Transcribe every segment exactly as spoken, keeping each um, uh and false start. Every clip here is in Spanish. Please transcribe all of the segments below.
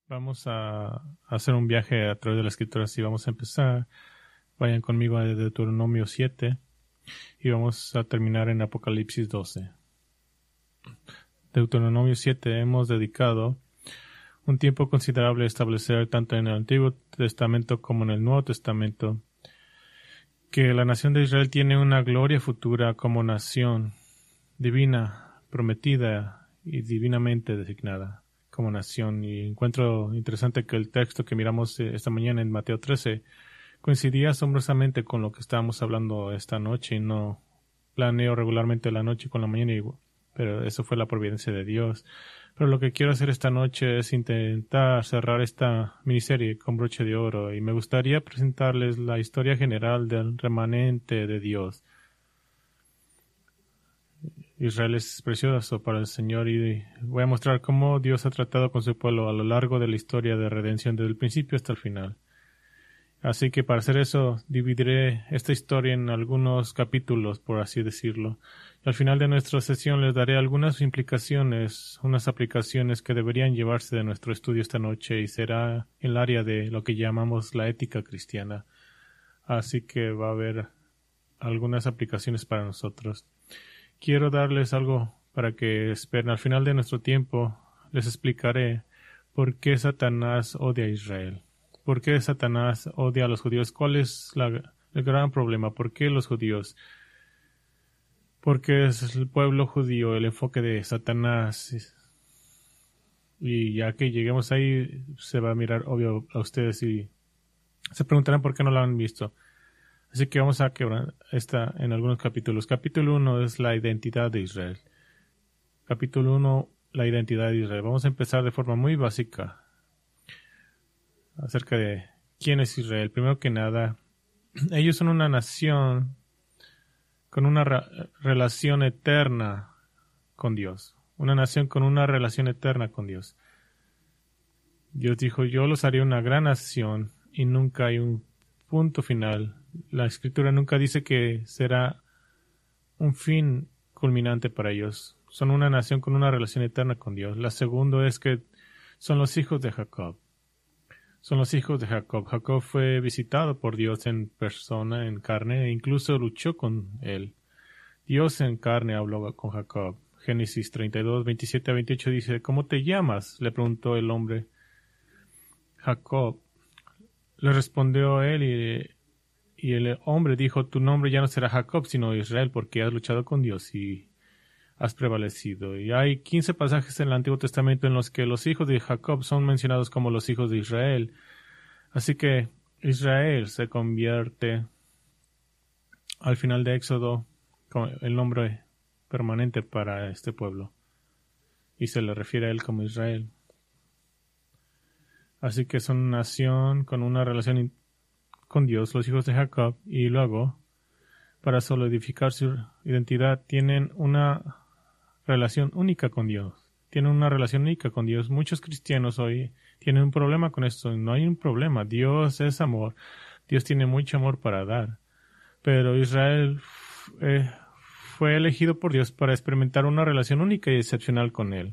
Vamos a hacer un viaje a través de la escritura. Así vamos a empezar. Vayan conmigo a Deuteronomio siete y vamos a terminar en Apocalipsis doce. Deuteronomio siete hemos dedicado un tiempo considerable a establecer tanto en el Antiguo Testamento como en el Nuevo Testamento que la nación de Israel tiene una gloria futura como nación divina, prometida y divinamente designada como nación. Y encuentro interesante que el texto que miramos esta mañana en Mateo trece coincidía asombrosamente con lo que estábamos hablando esta noche, y no planeo regularmente la noche con la mañana, pero eso fue la providencia de Dios. Pero lo que quiero hacer esta noche es intentar cerrar esta miniserie con broche de oro, y me gustaría presentarles la historia general del remanente de Dios. Israel es precioso para el Señor, y voy a mostrar cómo Dios ha tratado con su pueblo a lo largo de la historia de redención, desde el principio hasta el final. Así que para hacer eso, dividiré esta historia en algunos capítulos, por así decirlo. Y al final de nuestra sesión les daré algunas implicaciones, unas aplicaciones que deberían llevarse de nuestro estudio esta noche, y será en el área de lo que llamamos la ética cristiana. Así que va a haber algunas aplicaciones para nosotros. Quiero darles algo para que esperen. Al final de nuestro tiempo les explicaré por qué Satanás odia a Israel. ¿Por qué Satanás odia a los judíos? ¿Cuál es la, el gran problema? ¿Por qué los judíos? Porque es el pueblo judío el enfoque de Satanás. Y ya que lleguemos ahí, se va a mirar obvio a ustedes y se preguntarán por qué no lo han visto. Así que vamos a quebrar esta en algunos capítulos. Capítulo uno es la identidad de Israel. Capítulo uno, la identidad de Israel. Vamos a empezar de forma muy básica acerca de quién es Israel. Primero que nada, ellos son una nación con una ra- relación eterna con Dios. Una nación con una relación eterna con Dios. Dios dijo, yo los haré una gran nación, y nunca hay un punto final. La Escritura nunca dice que será un fin culminante para ellos. Son una nación con una relación eterna con Dios. La segunda es que son los hijos de Jacob. Son los hijos de Jacob. Jacob fue visitado por Dios en persona, en carne, e incluso luchó con él. Dios en carne habló con Jacob. Génesis treinta y dos, veintisiete a veintiocho dice, ¿cómo te llamas?, le preguntó el hombre. Jacob. Le respondió él, y, y el hombre dijo, tu nombre ya no será Jacob, sino Israel, porque has luchado con Dios y has prevalecido. Y hay quince pasajes en el Antiguo Testamento en los que los hijos de Jacob son mencionados como los hijos de Israel. Así que Israel se convierte al final de Éxodo como el nombre permanente para este pueblo, y se le refiere a él como Israel. Así que son una nación con una relación con Dios, los hijos de Jacob, y luego, para solidificar su identidad, tienen una relación única con Dios. Tienen una relación única con Dios. Muchos cristianos hoy tienen un problema con esto. No hay un problema. Dios es amor. Dios tiene mucho amor para dar. Pero Israel eh, fue elegido por Dios para experimentar una relación única y excepcional con Él.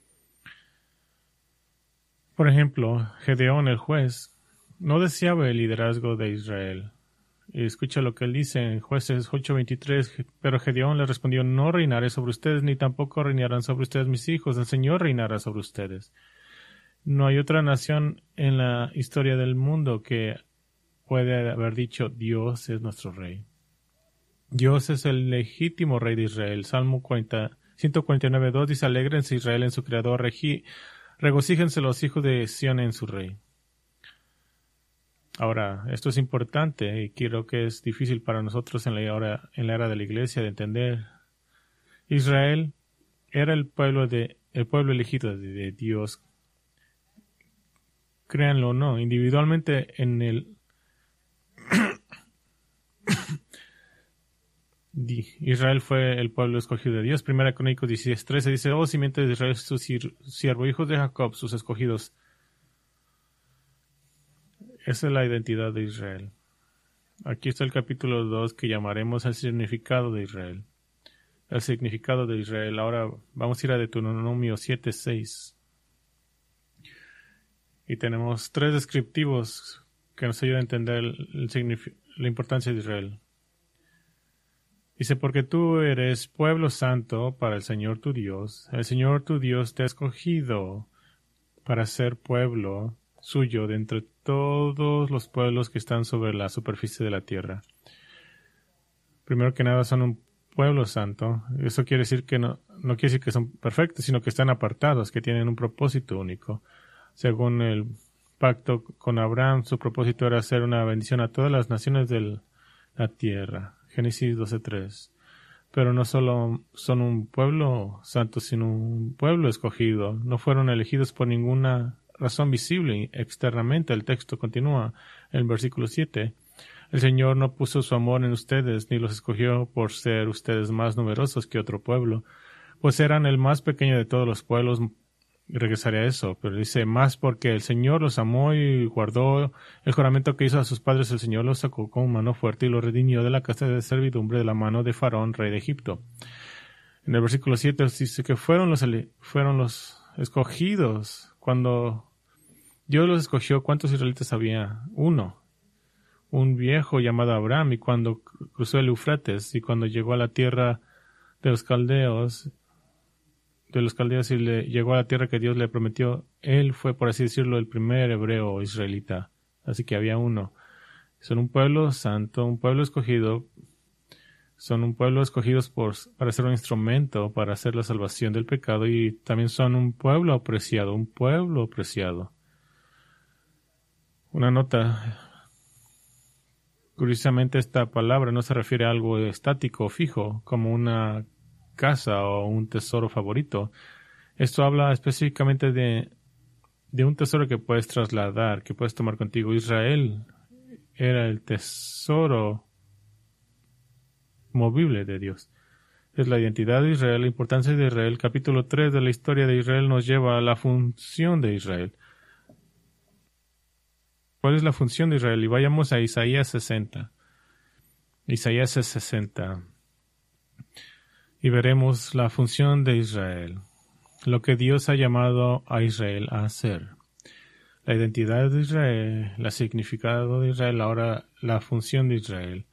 Por ejemplo, Gedeón, el juez, no deseaba el liderazgo de Israel. Y escucha lo que él dice en Jueces ocho veintitrés. Pero Gedeón le respondió, no reinaré sobre ustedes, ni tampoco reinarán sobre ustedes mis hijos. El Señor reinará sobre ustedes. No hay otra nación en la historia del mundo que puede haber dicho, Dios es nuestro rey. Dios es el legítimo rey de Israel. Salmo ciento cuarenta y nueve dos dice, alégrense Israel en su creador, regi regocíjense los hijos de Sión en su rey. Ahora, esto es importante, y creo que es difícil para nosotros en la era, en la era de la iglesia de entender. Israel era el pueblo de el pueblo elegido de, de Dios. Créanlo o no, individualmente en el Israel fue el pueblo escogido de Dios. Primera Crónicas dieciséis trece dice, oh simiente de Israel, su siervo, hijos de Jacob, sus escogidos. Esa es la identidad de Israel. Aquí está el capítulo dos que llamaremos el significado de Israel. El significado de Israel. Ahora vamos a ir a Deuteronomio siete seis. Y tenemos tres descriptivos que nos ayudan a entender el, el signifi- la importancia de Israel. Dice, porque tú eres pueblo santo para el Señor tu Dios. El Señor tu Dios te ha escogido para ser pueblo suyo de entre todos los pueblos que están sobre la superficie de la tierra. Primero que nada son un pueblo santo. Eso quiere decir que no, no quiere decir que son perfectos, sino que están apartados, que tienen un propósito único. Según el pacto con Abraham, su propósito era hacer una bendición a todas las naciones de la tierra. Génesis doce tres. Pero no solo son un pueblo santo, sino un pueblo escogido. No fueron elegidos por ninguna razón visible externamente. El texto continúa en el versículo siete. El Señor no puso su amor en ustedes, ni los escogió por ser ustedes más numerosos que otro pueblo, pues eran el más pequeño de todos los pueblos. Y regresaré a eso, pero dice más porque el Señor los amó y guardó el juramento que hizo a sus padres. El Señor los sacó con mano fuerte y los redimió de la casa de servidumbre de la mano de Faraón, rey de Egipto. En el versículo siete dice que fueron los, fueron los escogidos. Cuando Dios los escogió, ¿cuántos israelitas había? Uno. Un viejo llamado Abraham, y cuando cruzó el Eufrates y cuando llegó a la tierra de los caldeos, de los caldeos y le llegó a la tierra que Dios le prometió, él fue, por así decirlo, el primer hebreo israelita. Así que había uno. Son un pueblo santo, un pueblo escogido. Son un pueblo escogidos por, para ser un instrumento para hacer la salvación del pecado, y también son un pueblo apreciado, un pueblo apreciado. Una nota. Curiosamente, esta palabra no se refiere a algo estático o fijo, como una casa o un tesoro favorito. Esto habla específicamente de, de un tesoro que puedes trasladar, que puedes tomar contigo. Israel era el tesoro movible de Dios. Es la identidad de Israel, la importancia de Israel. Capítulo tres de la historia de Israel nos lleva a la función de Israel. ¿Cuál es la función de Israel? Y vayamos a Isaías sesenta. Isaías sesenta. Y veremos la función de Israel. Lo que Dios ha llamado a Israel a hacer. La identidad de Israel, el significado de Israel, ahora la función de Israel.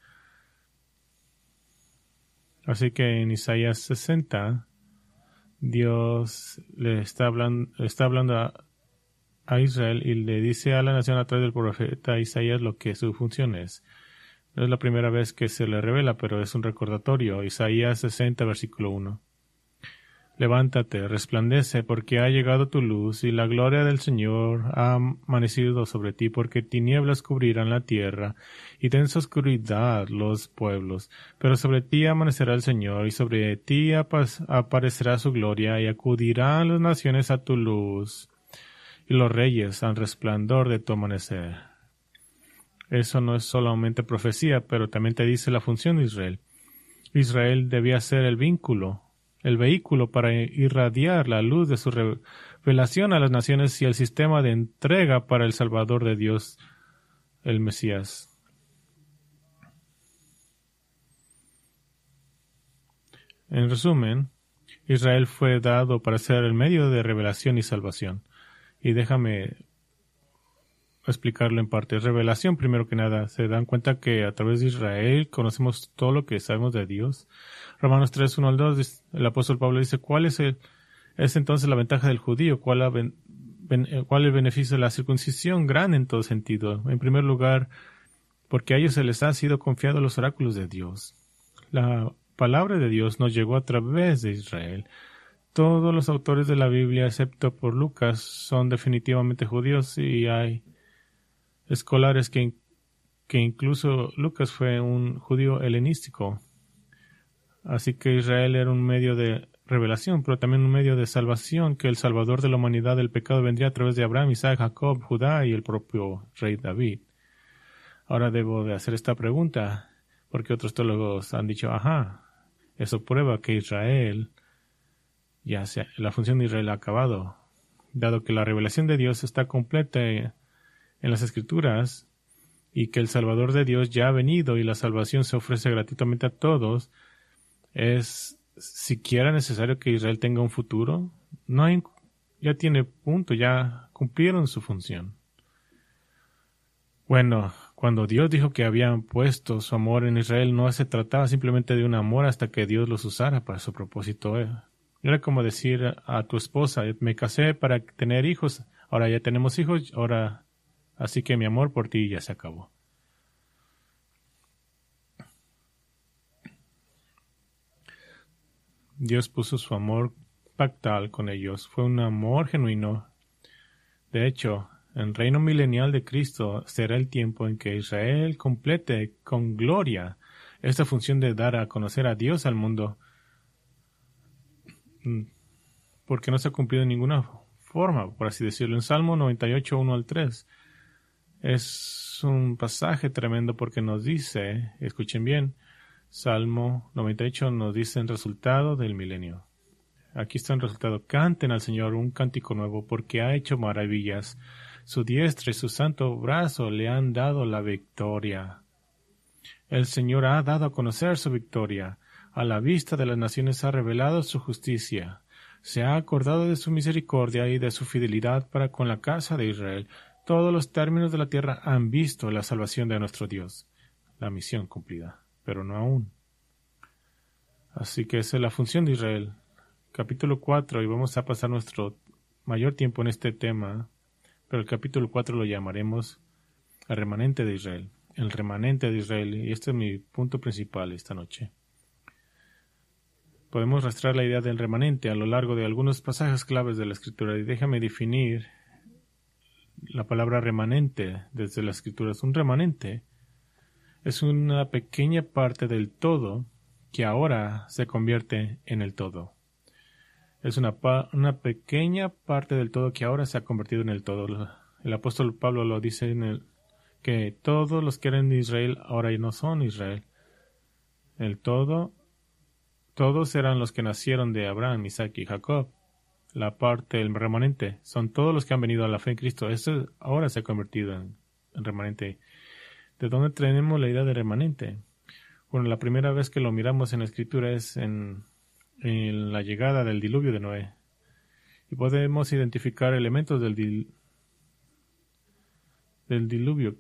Así que en Isaías sesenta, Dios le está hablando, está hablando a, a Israel y le dice a la nación a través del profeta Isaías lo que su función es. No es la primera vez que se le revela, pero es un recordatorio. Isaías sesenta, versículo uno. Levántate, resplandece, porque ha llegado tu luz, y la gloria del Señor ha amanecido sobre ti, porque tinieblas cubrirán la tierra, y densa oscuridad los pueblos. Pero sobre ti amanecerá el Señor, y sobre ti aparecerá su gloria, y acudirán las naciones a tu luz, y los reyes al resplandor de tu amanecer. Eso no es solamente profecía, pero también te dice la función de Israel. Israel debía ser el vínculo, el vehículo para irradiar la luz de su revelación a las naciones y el sistema de entrega para el Salvador de Dios, el Mesías. En resumen, Israel fue dado para ser el medio de revelación y salvación. Y déjame explicarlo en parte. Revelación, primero que nada, se dan cuenta que a través de Israel conocemos todo lo que sabemos de Dios. Romanos tres, uno al dos, el apóstol Pablo dice, ¿cuál es, el, es entonces la ventaja del judío? ¿Cuál, la ben, ben, ¿Cuál el beneficio de la circuncisión? Gran en todo sentido. En primer lugar, porque a ellos se les ha sido confiado los oráculos de Dios. La palabra de Dios nos llegó a través de Israel. Todos los autores de la Biblia, excepto por Lucas, son definitivamente judíos, y hay escolares que, que incluso Lucas fue un judío helenístico. Así que Israel era un medio de revelación, pero también un medio de salvación, que el Salvador de la humanidad del pecado vendría a través de Abraham, Isaac, Jacob, Judá y el propio rey David. Ahora debo de hacer esta pregunta, porque otros teólogos han dicho, ajá, eso prueba que Israel, ya sea, la función de Israel ha acabado, dado que la revelación de Dios está completa en las Escrituras, y que el Salvador de Dios ya ha venido y la salvación se ofrece gratuitamente a todos. ¿Es siquiera necesario que Israel tenga un futuro? No hay ya tiene punto, ya cumplieron su función. Bueno, cuando Dios dijo que habían puesto su amor en Israel, no se trataba simplemente de un amor hasta que Dios los usara para su propósito. Era como decir a tu esposa, me casé para tener hijos, ahora ya tenemos hijos, ahora así que mi amor por ti ya se acabó. Dios puso su amor pactal con ellos. Fue un amor genuino. De hecho, en el reino milenial de Cristo será el tiempo en que Israel complete con gloria esta función de dar a conocer a Dios al mundo, porque no se ha cumplido de ninguna forma, por así decirlo. En Salmo noventa y ocho, uno al tres, es un pasaje tremendo porque nos dice, escuchen bien, Salmo noventa y ocho nos dice el resultado del milenio. Aquí está el resultado. Canten al Señor un cántico nuevo porque ha hecho maravillas. Su diestra y su santo brazo le han dado la victoria. El Señor ha dado a conocer su victoria. A la vista de las naciones ha revelado su justicia. Se ha acordado de su misericordia y de su fidelidad para con la casa de Israel. Todos los términos de la tierra han visto la salvación de nuestro Dios. La misión cumplida, pero no aún. Así que esa es la función de Israel. Capítulo cuatro, y vamos a pasar nuestro mayor tiempo en este tema, pero el capítulo cuatro lo llamaremos el remanente de Israel. El remanente de Israel, y este es mi punto principal esta noche. Podemos rastrear la idea del remanente a lo largo de algunos pasajes claves de la Escritura, y déjame definir la palabra remanente desde la Escritura. Un remanente es una pequeña parte del todo que ahora se convierte en el todo. Es una, pa una pequeña parte del todo que ahora se ha convertido en el todo. El apóstol Pablo lo dice en el que todos los que eran de Israel ahora ya no son Israel. El todo, todos eran los que nacieron de Abraham, Isaac y Jacob. La parte, el remanente, son todos los que han venido a la fe en Cristo. Esto ahora se ha convertido en, en remanente. ¿De dónde tenemos la idea de remanente? Bueno, la primera vez que lo miramos en la Escritura es en, en la llegada del diluvio de Noé. Y podemos identificar elementos del, dil, del diluvio.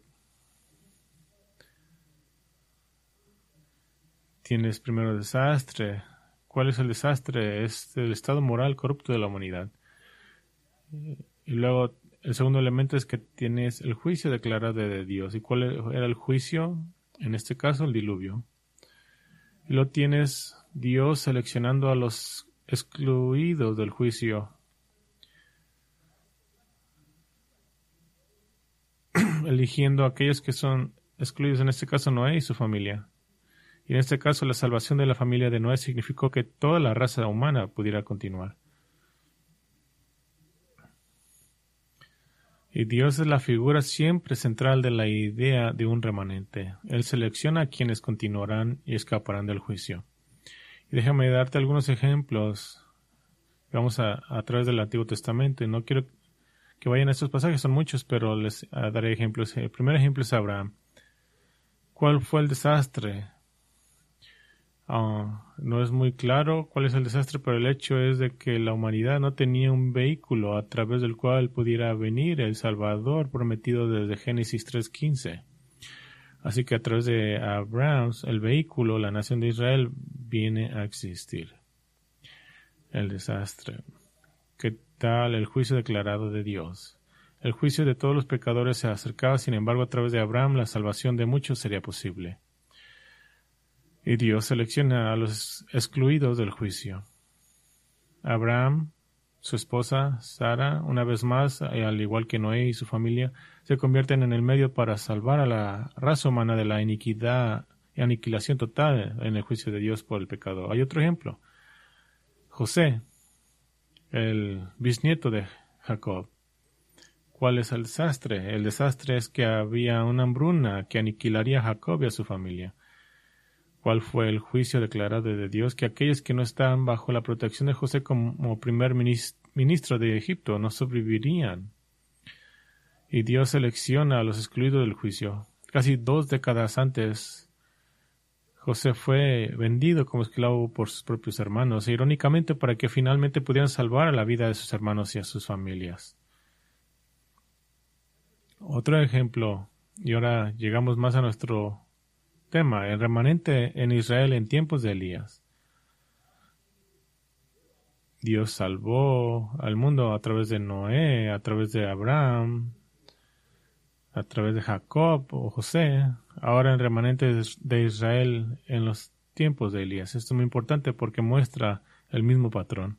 Tienes primero desastre. ¿Cuál es el desastre? Es el estado moral corrupto de la humanidad. Y luego el segundo elemento es que tienes el juicio declarado de Dios. ¿Y cuál era el juicio? En este caso, el diluvio. Y lo tienes Dios seleccionando a los excluidos del juicio. Eligiendo a aquellos que son excluidos, en este caso Noé y su familia. Y en este caso la salvación de la familia de Noé significó que toda la raza humana pudiera continuar. Y Dios es la figura siempre central de la idea de un remanente. Él selecciona a quienes continuarán y escaparán del juicio. Y déjame darte algunos ejemplos. Vamos a, a través del Antiguo Testamento. Y no quiero que vayan a estos pasajes, son muchos, pero les uh, daré ejemplos. El primer ejemplo es Abraham. ¿Cuál fue el desastre? Uh, no es muy claro cuál es el desastre, pero el hecho es de que la humanidad no tenía un vehículo a través del cual pudiera venir el Salvador prometido desde Génesis tres quince. Así que a través de Abraham, el vehículo, la nación de Israel, viene a existir. El desastre. ¿Qué tal el juicio declarado de Dios? El juicio de todos los pecadores se acercaba, sin embargo, a través de Abraham, la salvación de muchos sería posible. Y Dios selecciona a los excluidos del juicio. Abraham, su esposa, Sara, una vez más, al igual que Noé y su familia, se convierten en el medio para salvar a la raza humana de la iniquidad y aniquilación total en el juicio de Dios por el pecado. Hay otro ejemplo. José, el bisnieto de Jacob. ¿Cuál es el desastre? El desastre es que había una hambruna que aniquilaría a Jacob y a su familia. ¿Cuál fue el juicio declarado de Dios? Que aquellos que no estaban bajo la protección de José como primer ministro de Egipto no sobrevivirían. Y Dios selecciona a los excluidos del juicio. Casi dos décadas antes, José fue vendido como esclavo por sus propios hermanos, e irónicamente para que finalmente pudieran salvar a la vida de sus hermanos y a sus familias. Otro ejemplo, y ahora llegamos más a nuestro tema, el remanente en Israel en tiempos de Elías. Dios salvó al mundo a través de Noé, a través de Abraham, a través de Jacob o José, ahora el remanente de Israel en los tiempos de Elías. Esto es muy importante porque muestra el mismo patrón.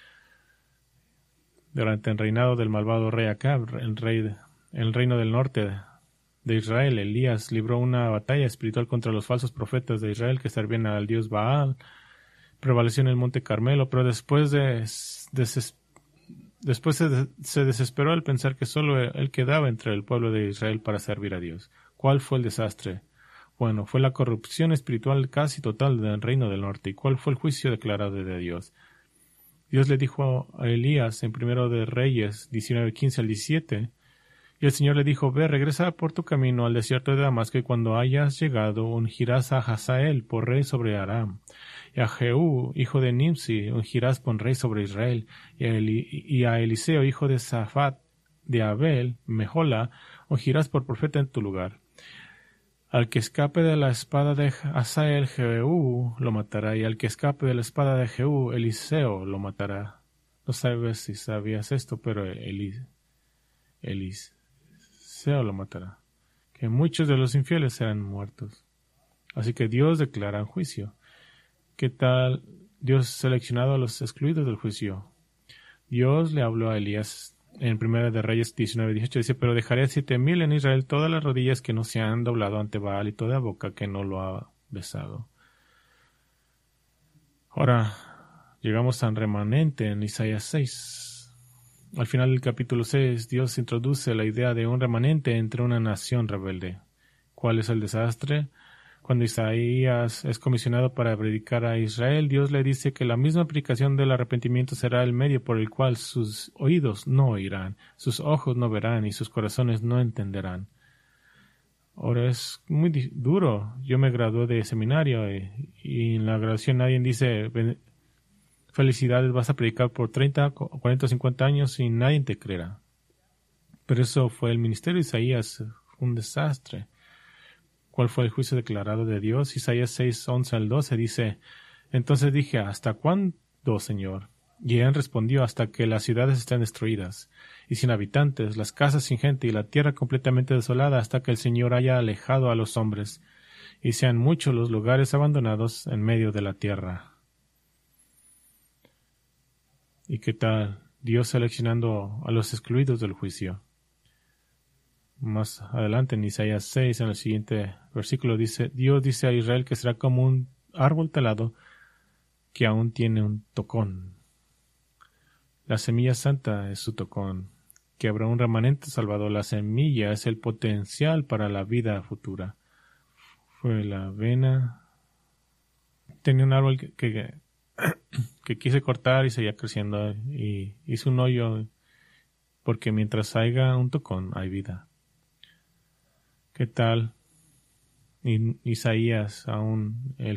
Durante el reinado del malvado rey Acab, el rey de, el reino del norte de Israel, Elías libró una batalla espiritual contra los falsos profetas de Israel que servían al dios Baal. Prevaleció en el monte Carmelo, pero después de, de después se, se desesperó al pensar que solo él quedaba entre el pueblo de Israel para servir a Dios. ¿Cuál fue el desastre? Bueno, fue la corrupción espiritual casi total del reino del norte. ¿Y cuál fue el juicio declarado de Dios? Dios le dijo a Elías en Primero de Reyes diecinueve, quince al diecisiete, y el Señor le dijo, ve, regresa por tu camino al desierto de Damasco, y cuando hayas llegado, ungirás a Hazael por rey sobre Aram, y a Jehú, hijo de Nimsi, ungirás por rey sobre Israel, y a, Eli, y a Eliseo, hijo de Safat, de Abel, Mejola, ungirás por profeta en tu lugar. Al que escape de la espada de Hazael, Jehú lo matará, y al que escape de la espada de Jehú, Eliseo lo matará. No sabes si sabías esto, pero Elis, Elis Eliseo lo matará, que muchos de los infieles serán muertos. Así que Dios declara un juicio. ¿Qué tal Dios seleccionado a los excluidos del juicio? Dios le habló a Elías en Primera de Reyes diecinueve, dieciocho, dice, pero dejaré a siete mil en Israel todas las rodillas que no se han doblado ante Baal y toda boca que no lo ha besado. Ahora llegamos al remanente en Isaías seis. Al final del capítulo seis, Dios introduce la idea de un remanente entre una nación rebelde. ¿Cuál es el desastre? Cuando Isaías es comisionado para predicar a Israel, Dios le dice que la misma aplicación del arrepentimiento será el medio por el cual sus oídos no oirán, sus ojos no verán y sus corazones no entenderán. Ahora es muy duro. Yo me gradué de seminario y, y en la graduación nadie dice felicidades, vas a predicar por treinta, cuarenta, cincuenta años y nadie te creerá. Pero eso fue el ministerio de Isaías, un desastre. ¿Cuál fue el juicio declarado de Dios? Isaías seis, once al doce dice, entonces dije, ¿hasta cuándo, Señor? Y él respondió, hasta que las ciudades estén destruidas y sin habitantes, las casas sin gente y la tierra completamente desolada, hasta que el Señor haya alejado a los hombres y sean muchos los lugares abandonados en medio de la tierra. ¿Y qué tal? Dios seleccionando a los excluidos del juicio. Más adelante en Isaías seis, en el siguiente versículo, dice, Dios dice a Israel que será como un árbol talado que aún tiene un tocón. La semilla santa es su tocón, que habrá un remanente salvador. La semilla es el potencial para la vida futura. Fue la avena. Tenía un árbol que, que, que quise cortar y seguía creciendo y hizo un hoyo porque mientras haya un tocón hay vida. ¿Qué tal? Isaías, aún el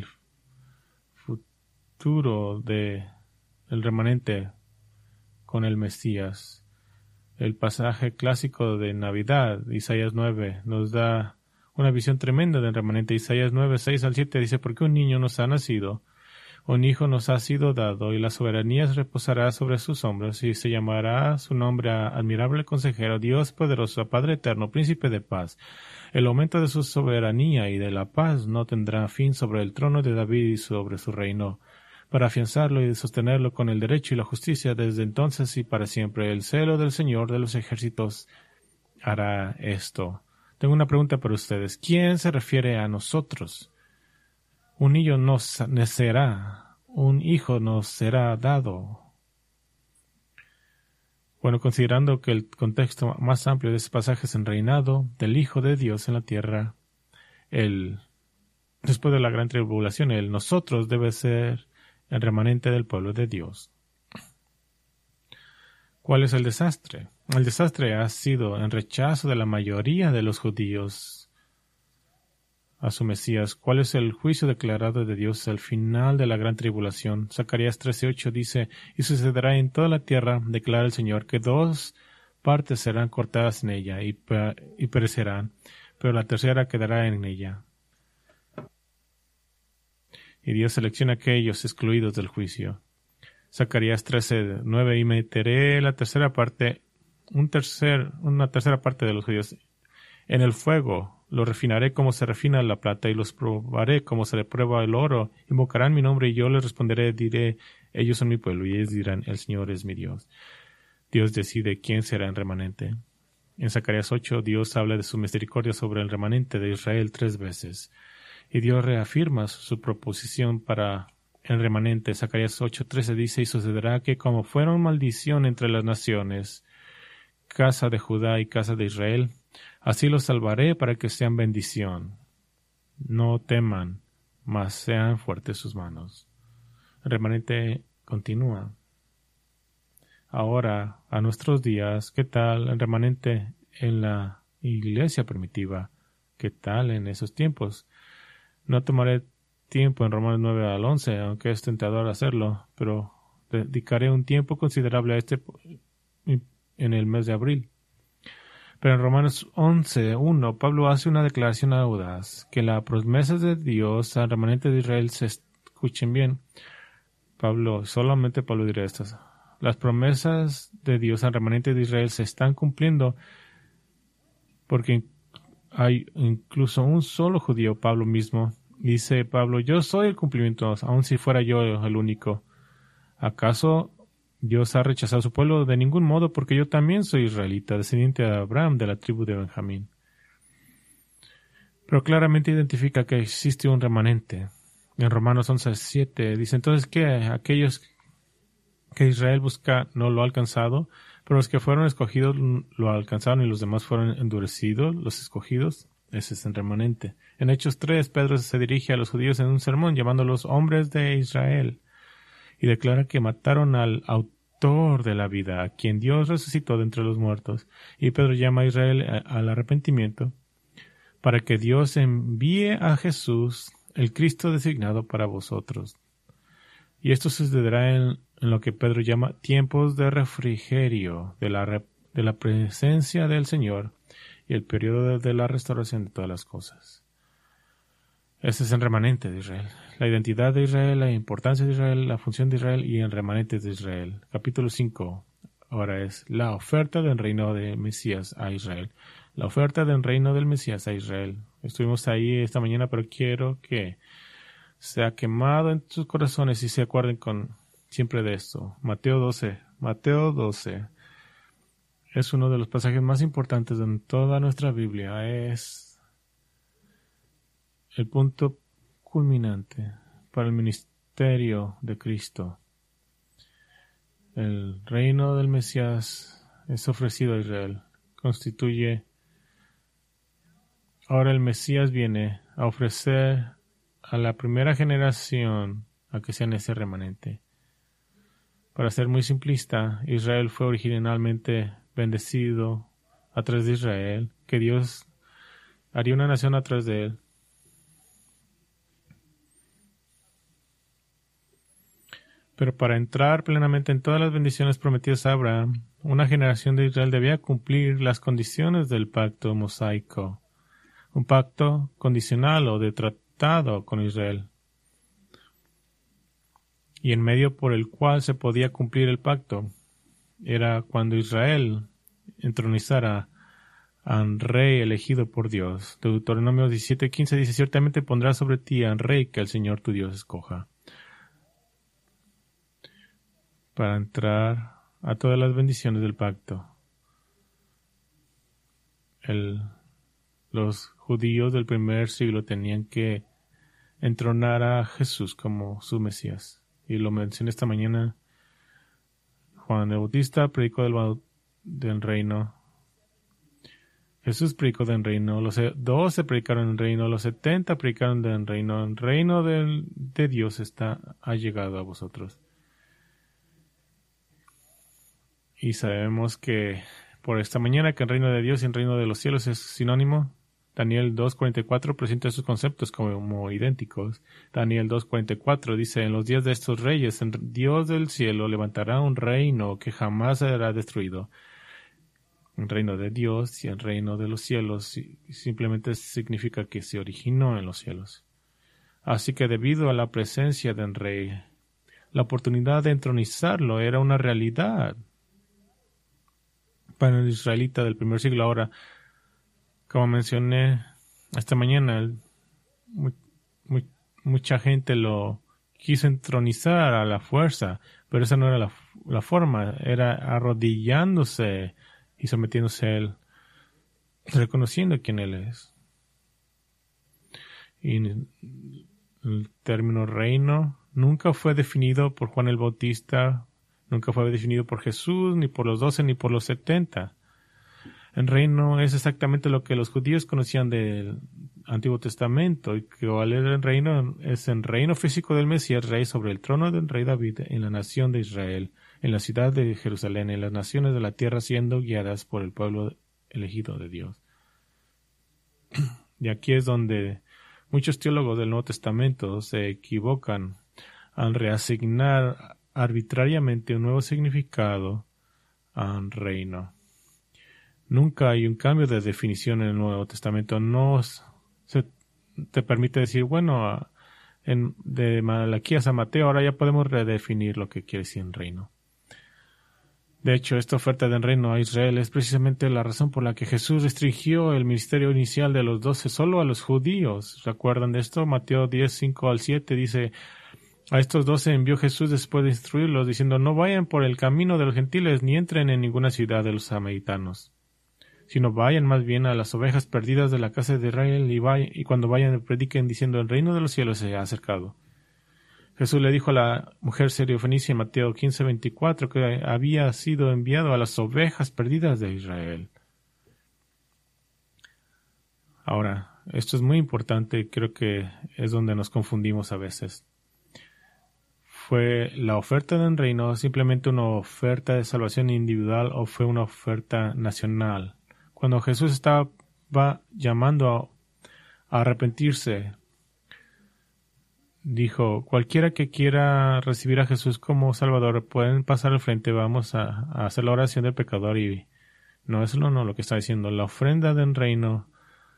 futuro de el remanente con el Mesías. El pasaje clásico de Navidad, Isaías nueve, nos da una visión tremenda del remanente. Isaías nueve, seis al siete dice, porque un niño nos ha nacido, un hijo nos ha sido dado, y la soberanía reposará sobre sus hombros, y se llamará su nombre admirable consejero, Dios poderoso, Padre eterno, príncipe de paz. El aumento de su soberanía y de la paz no tendrá fin sobre el trono de David y sobre su reino, para afianzarlo y sostenerlo con el derecho y la justicia desde entonces y para siempre. El celo del Señor de los ejércitos hará esto. Tengo una pregunta para ustedes. ¿Quién se refiere a nosotros? Un niño nos nacerá, un hijo nos será dado. Bueno, considerando que el contexto más amplio de este pasaje es el reinado del Hijo de Dios en la tierra, el, después de la gran tribulación, el nosotros debe ser el remanente del pueblo de Dios. ¿Cuál es el desastre? El desastre ha sido en rechazo de la mayoría de los judíos a su Mesías. ¿Cuál es el juicio declarado de Dios al final de la gran tribulación? Zacarías trece ocho dice, y sucederá en toda la tierra, declara el Señor, que dos partes serán cortadas en ella y, pe- y perecerán, pero la tercera quedará en ella. Y Dios selecciona a aquellos excluidos del juicio. Zacarías trece nueve, y meteré la tercera parte, un tercer, una tercera parte de los judíos en el fuego. Los refinaré como se refina la plata y los probaré como se le prueba el oro. Invocarán mi nombre y yo les responderé, diré, ellos son mi pueblo, y ellos dirán, el Señor es mi Dios. Dios decide quién será el remanente. En Zacarías ocho, Dios habla de su misericordia sobre el remanente de Israel tres veces. Y Dios reafirma su proposición para el remanente. Zacarías ocho trece dice, y sucederá que como fueron maldición entre las naciones, casa de Judá y casa de Israel, así los salvaré para que sean bendición. No teman, mas sean fuertes sus manos. El remanente continúa. Ahora, a nuestros días, ¿qué tal el remanente en la iglesia primitiva? ¿Qué tal en esos tiempos? No tomaré tiempo en Romanos nueve al once, aunque es tentador hacerlo, pero dedicaré un tiempo considerable a este en el mes de abril. Pero en Romanos once uno, Pablo hace una declaración audaz, que las promesas de Dios al remanente de Israel se escuchen bien. Pablo, solamente Pablo dirá estas. Las promesas de Dios al remanente de Israel se están cumpliendo porque hay incluso un solo judío, Pablo mismo. Dice Pablo, yo soy el cumplimiento, aun si fuera yo el único. ¿Acaso Dios ha rechazado a su pueblo? De ningún modo, porque yo también soy israelita, descendiente de Abraham, de la tribu de Benjamín. Pero claramente identifica que existe un remanente. En Romanos once siete dice, entonces que aquellos que Israel busca no lo ha alcanzado, pero los que fueron escogidos lo alcanzaron y los demás fueron endurecidos, los escogidos. Ese es el remanente. En Hechos tres, Pedro se dirige a los judíos en un sermón llamándolos hombres de Israel y declara que mataron al autor de la vida, a quien Dios resucitó de entre los muertos. Y Pedro llama a Israel al arrepentimiento para que Dios envíe a Jesús, el Cristo designado para vosotros. Y esto sucederá en, en lo que Pedro llama tiempos de refrigerio, de la, re, de la presencia del Señor y el periodo de, de la restauración de todas las cosas. Este es el remanente de Israel. La identidad de Israel, la importancia de Israel, la función de Israel y el remanente de Israel. Capítulo cinco. Ahora es la oferta del reino de Mesías a Israel. La oferta del reino del Mesías a Israel. Estuvimos ahí esta mañana, pero quiero que sea quemado en sus corazones y se acuerden con siempre de esto. Mateo doce. Mateo doce. Es uno de los pasajes más importantes en toda nuestra Biblia. Es el punto culminante para el ministerio de Cristo. El reino del Mesías es ofrecido a Israel. Constituye. Ahora el Mesías viene a ofrecer a la primera generación a que sean ese remanente. Para ser muy simplista, Israel fue originalmente bendecido a través de Israel, que Dios haría una nación a través de él. Pero para entrar plenamente en todas las bendiciones prometidas a Abraham, una generación de Israel debía cumplir las condiciones del pacto mosaico, un pacto condicional o de tratado con Israel, y en medio por el cual se podía cumplir el pacto era cuando Israel entronizara a un rey elegido por Dios. Deuteronomio diecisiete quince dice, ciertamente pondrá sobre ti a un rey que el Señor tu Dios escoja. Para entrar a todas las bendiciones del pacto. El, los judíos del primer siglo tenían que entronar a Jesús como su Mesías. Y lo mencioné esta mañana. Juan el Bautista predicó del, del reino. Jesús predicó del reino. Los doce predicaron del reino. Los setenta predicaron del reino. El reino del, de Dios está, ha llegado a vosotros. Y sabemos que por esta mañana que el reino de Dios y el reino de los cielos es sinónimo, Daniel dos cuarenta y cuatro presenta esos conceptos como, como idénticos. Daniel dos cuarenta y cuatro dice, en los días de estos reyes, Dios del cielo levantará un reino que jamás será destruido. El reino de Dios y el reino de los cielos simplemente significa que se originó en los cielos. Así que debido a la presencia del rey, la oportunidad de entronizarlo era una realidad para el israelita del primer siglo. Ahora, como mencioné esta mañana, muy, muy, mucha gente lo quiso entronizar a la fuerza, pero esa no era la, la forma, era arrodillándose y sometiéndose a él, reconociendo quién él es. Y el término reino nunca fue definido por Juan el Bautista, nunca fue definido por Jesús, ni por los doce, ni por los setenta. El reino es exactamente lo que los judíos conocían del Antiguo Testamento, y que cuál era el reino, es el reino físico del Mesías, rey sobre el trono del rey David en la nación de Israel, en la ciudad de Jerusalén, en las naciones de la tierra siendo guiadas por el pueblo elegido de Dios. Y aquí es donde muchos teólogos del Nuevo Testamento se equivocan al reasignar arbitrariamente un nuevo significado a un reino. Nunca hay un cambio de definición en el Nuevo Testamento. No se te permite decir, bueno, en, de Malaquías a Mateo ahora ya podemos redefinir lo que quiere decir en reino. De hecho, esta oferta de reino a Israel es precisamente la razón por la que Jesús restringió el ministerio inicial de los doce solo a los judíos. ¿Recuerdan de esto? Mateo diez, cinco al siete dice, a estos doce envió Jesús después de instruirlos, diciendo, no vayan por el camino de los gentiles ni entren en ninguna ciudad de los samaritanos, sino vayan más bien a las ovejas perdidas de la casa de Israel y, vayan, y cuando vayan prediquen diciendo, el reino de los cielos se ha acercado. Jesús le dijo a la mujer siriofenicia en Mateo quince, veinticuatro que había sido enviado a las ovejas perdidas de Israel. Ahora, esto es muy importante, creo que es donde nos confundimos a veces. ¿Fue la oferta del reino simplemente una oferta de salvación individual o fue una oferta nacional? Cuando Jesús estaba llamando a, a arrepentirse, dijo, cualquiera que quiera recibir a Jesús como Salvador, pueden pasar al frente, vamos a, a hacer la oración del pecador. Y no, eso no, no lo que está diciendo. La ofrenda del reino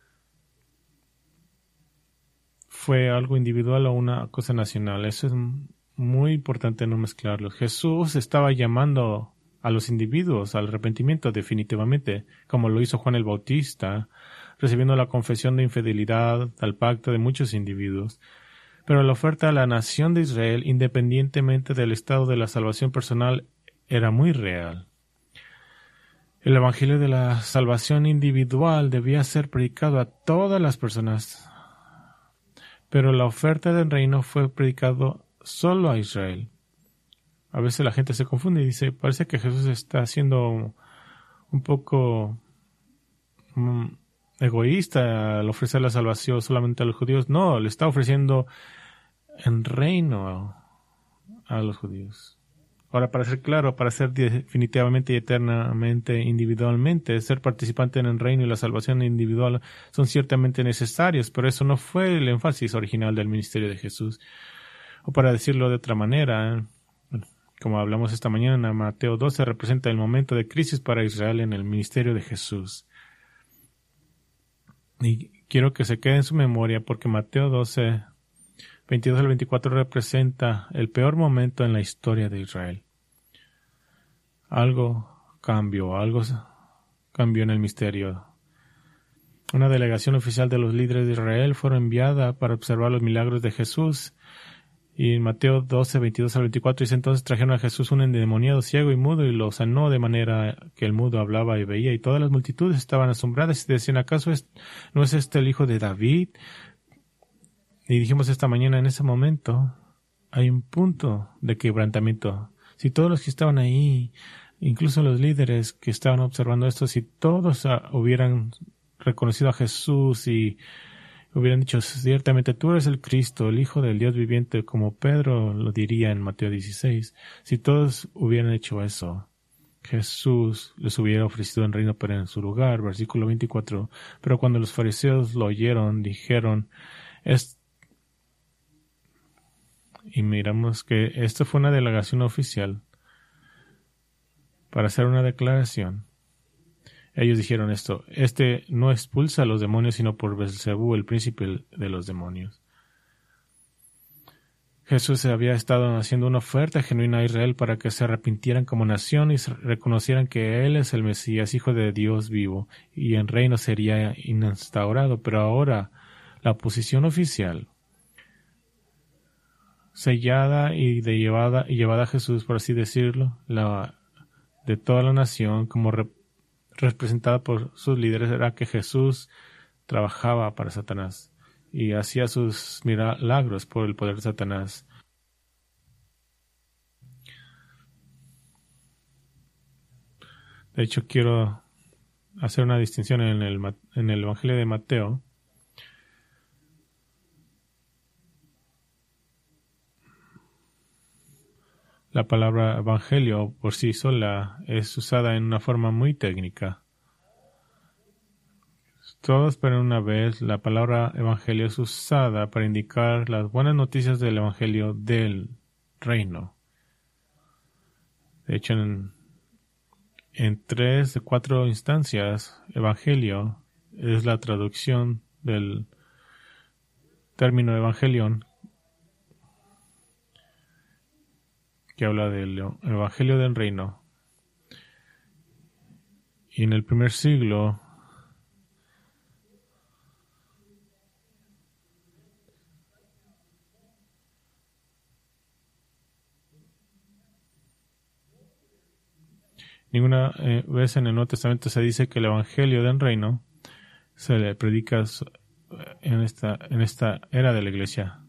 fue algo individual o una cosa nacional. Eso es muy importante no mezclarlos. Jesús estaba llamando a los individuos al arrepentimiento definitivamente, como lo hizo Juan el Bautista, recibiendo la confesión de infidelidad al pacto de muchos individuos. Pero la oferta a la nación de Israel, independientemente del estado de la salvación personal, era muy real. El evangelio de la salvación individual debía ser predicado a todas las personas, pero la oferta del reino fue predicado solo a Israel. A veces la gente se confunde y dice, parece que Jesús está siendo un poco um, egoísta al ofrecer la salvación solamente a los judíos. No, le está ofreciendo el reino a los judíos. Ahora, para ser claro, para ser definitivamente y eternamente individualmente, ser participante en el reino y la salvación individual son ciertamente necesarios, pero eso no fue el énfasis original del ministerio de Jesús. O para decirlo de otra manera, como hablamos esta mañana, Mateo doce representa el momento de crisis para Israel en el ministerio de Jesús. Y quiero que se quede en su memoria porque Mateo doce, veintidós al veinticuatro representa el peor momento en la historia de Israel. Algo cambió, algo cambió en el misterio. Una delegación oficial de los líderes de Israel fue enviada para observar los milagros de Jesús. Y en Mateo doce, veintidós al veinticuatro dice, entonces trajeron a Jesús un endemoniado ciego y mudo y lo sanó de manera que el mudo hablaba y veía. Y todas las multitudes estaban asombradas y decían, ¿acaso es, no es este el hijo de David? Y dijimos esta mañana, en ese momento hay un punto de quebrantamiento. Si todos los que estaban ahí, incluso los líderes que estaban observando esto, si todos uh, hubieran reconocido a Jesús y hubieran dicho, ciertamente tú eres el Cristo, el Hijo del Dios viviente, como Pedro lo diría en Mateo dieciséis, si todos hubieran hecho eso, Jesús les hubiera ofrecido el reino, pero en su lugar, versículo veinticuatro, pero cuando los fariseos lo oyeron, dijeron, es... y miramos que esto fue una delegación oficial para hacer una declaración. Ellos dijeron esto, este no expulsa a los demonios, sino por Beelzebú, el príncipe de los demonios. Jesús había estado haciendo una oferta genuina a Israel para que se arrepintieran como nación y reconocieran que Él es el Mesías, Hijo de Dios vivo, y el reino sería instaurado. Pero ahora la posición oficial, sellada y de llevada, y llevada a Jesús, por así decirlo, la, de toda la nación, como rep, representada por sus líderes, era que Jesús trabajaba para Satanás y hacía sus milagros por el poder de Satanás. De hecho, quiero hacer una distinción en el, en el Evangelio de Mateo. La palabra evangelio por sí sola es usada en una forma muy técnica. Todos, pero una vez, la palabra evangelio es usada para indicar las buenas noticias del evangelio del reino. De hecho, en, en tres de cuatro instancias, evangelio es la traducción del término evangelion, que habla del evangelio del reino. Y en el primer siglo, ninguna eh, vez en el Nuevo Testamento se dice que el evangelio del reino se le predica en esta, en esta era de la iglesia.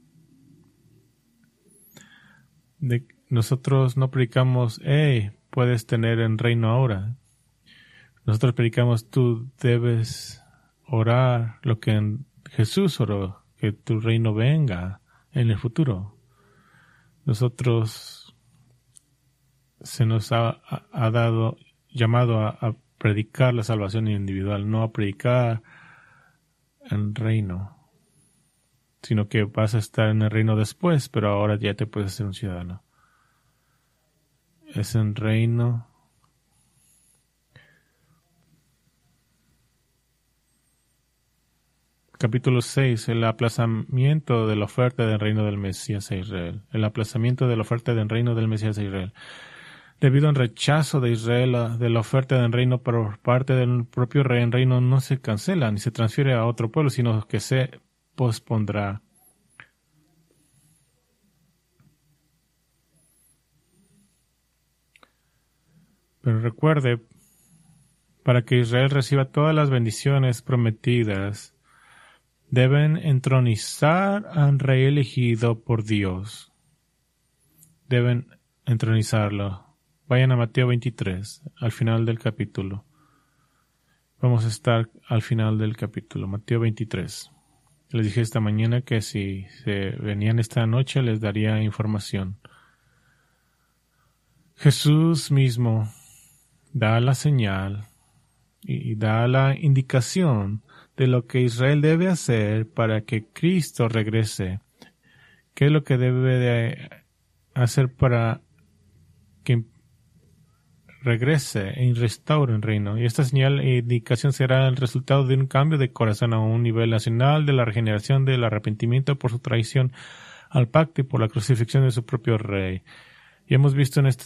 De, nosotros no predicamos, hey, puedes tener el reino ahora. Nosotros predicamos, tú debes orar lo que en Jesús oró, que tu reino venga en el futuro. Nosotros se nos ha, ha, ha dado llamado a, a predicar la salvación individual, no a predicar el reino, sino que vas a estar en el reino después, pero ahora ya te puedes ser un ciudadano. Es un reino Capítulo seis. El aplazamiento de la oferta del reino del Mesías a Israel. El aplazamiento de la oferta del reino del Mesías a Israel. Debido al rechazo de Israel de la oferta del reino por parte del propio rey, el reino no se cancela ni se transfiere a otro pueblo, sino que se pospondrá. Pero recuerde, para que Israel reciba todas las bendiciones prometidas, deben entronizar al rey elegido por Dios. Deben entronizarlo. Vayan a Mateo veintitrés, al final del capítulo. Vamos a estar al final del capítulo, Mateo veintitrés. Les dije esta mañana que si se venían esta noche les daría información. Jesús mismo da la señal y da la indicación de lo que Israel debe hacer para que Cristo regrese. ¿Qué es lo que debe de hacer para que regrese y restaure el reino? Y esta señal e indicación será el resultado de un cambio de corazón a un nivel nacional, de la regeneración, del arrepentimiento por su traición al pacto y por la crucifixión de su propio rey. Y hemos visto en este